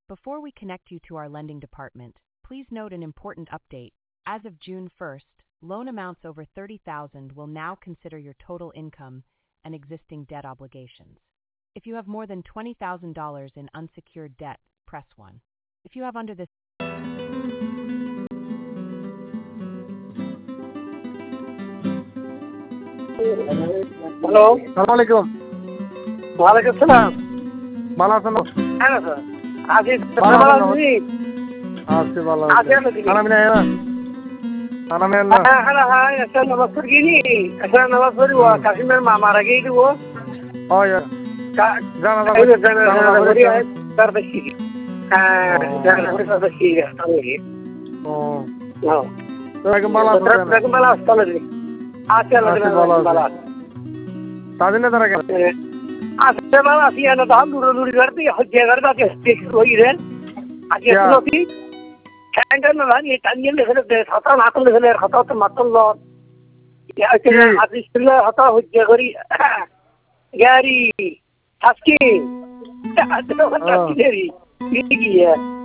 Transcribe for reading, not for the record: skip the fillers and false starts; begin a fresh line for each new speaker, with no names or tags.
Before we connect you to our lending department, please note an important update. As of June 1st, loan amounts over $30,000 will now consider your total income and existing debt obligations. If you have more than $20,000 in unsecured debt, press 1. If you have under this
hello,
সালাম আলাইকুম।
ওয়ালাইকুম আসসালাম।
ভালো আছেন?
হ্যাঁ sir, আছি
ভালো
ভালো
আছেন?
আছি।
আছি ভালো
আছি
আছি।
আমরা দিদি।
খানা পিনা না? খানা পিনা না?
হ্যাঁ, একটা নামাজ পড়ি গিনি, একটা নামাজ পড়ি ও কাশিমের মা মারা গিয়ে দিব।
হয় জানা
এই যে জানা করি তার বেশি। হ্যাঁ, জানা করি তার বেশি তাহলে।
ও
হ্যাঁ।
তো একদম ভালো আছেন?
দেখুন ভালো আছে তাহলে। আছি আল্লাহ ভালো আছে।
তাদিনে তারা কেন?
আজকে ভালো আছি না দাম দূরে করতে হজ্জে করতে আছে হইরেন। আজকে তুলসী Kanka lan yetenli hele hata nakıl hele hata matullah ya kene adistilla hata hujja gari gari taski adlo hata gari